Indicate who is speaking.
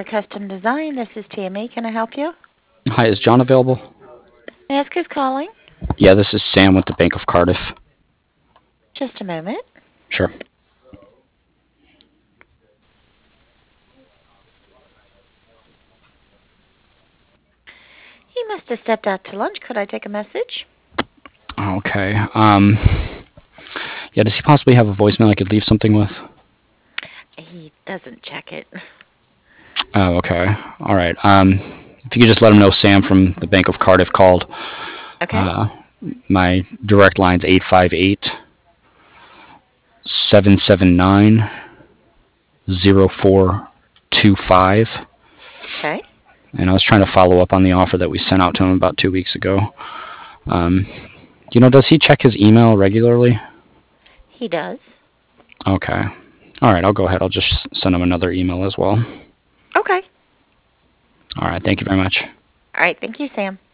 Speaker 1: Custom Design. This is Tammy. Can I help you?
Speaker 2: Hi, is John available?
Speaker 1: May I ask who's calling?
Speaker 2: Yeah, this is Sam with the Bank of Cardiff.
Speaker 1: Just a moment.
Speaker 2: Sure.
Speaker 1: He must have stepped out to lunch. Could I take a message?
Speaker 2: Okay. Yeah, does he possibly have a voicemail I could leave something with?
Speaker 1: He doesn't check it.
Speaker 2: Oh, okay. All right. If you could just let him know Sam from the Bank of Cardiff called.
Speaker 1: Okay.
Speaker 2: Uh, my direct line's 858-779-0425.
Speaker 1: Okay.
Speaker 2: And I was trying to follow up on the offer that we sent out to him about 2 weeks ago. Does he check his email regularly?
Speaker 1: He does.
Speaker 2: Okay. All right, I'll go ahead. I'll just send him another email as well.
Speaker 1: Okay.
Speaker 2: All right, thank you very much.
Speaker 1: All right. Thank you, Sam.